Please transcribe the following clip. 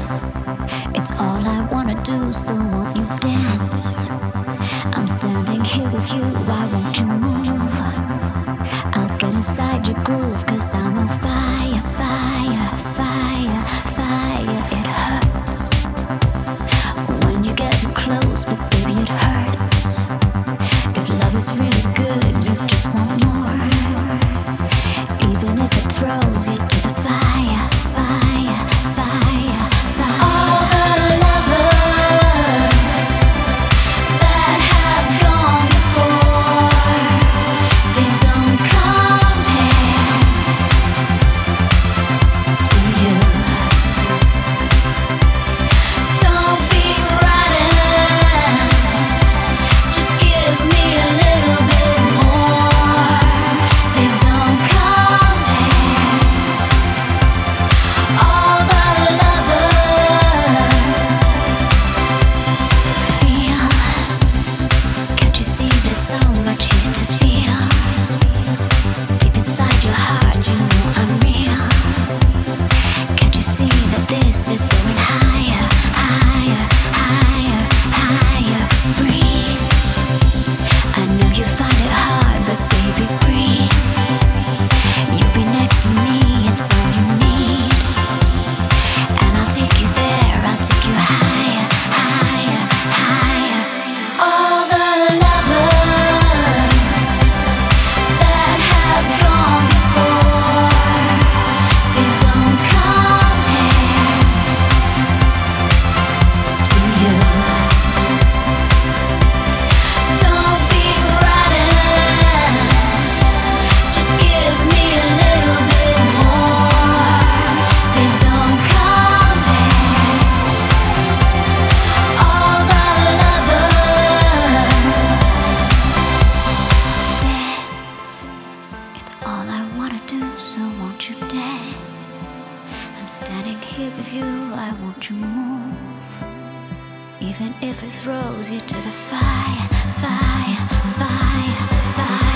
It's all I wanna do, so won't you dance? I'm standing here with you, why won't you move? I'll get inside your groove, 'cause I'm on fire, fire, fire, fire. It hurts when you get too close, but baby it hurts. If love is really good, you just want more. Even if it throws you to the fire, fire, fire, fire. All the lovers that have gone before, they don't compare to you. Don't be frightened, just give me a little bit more. They don't compare. All the lovers feel. Can't you see there's so much here to feel? Deep inside your heart, you know I'm real. Can't you see that this is going higher, higher, higher, higher? Breathe. I know you find it hard, but baby, breathe. You be next to me, it's all you need. And I'll take you there, I'll take you higher, higher, higher. All the lovers that have gone before, they don't compare to you. Don't be frightened, just give me a little bit more. They don't compare. All the lovers dance. It's all I wanna do, so won't you dance? I'm standing here with you, why won't you move? Even if it throws you to the fire, fire, fire, fire.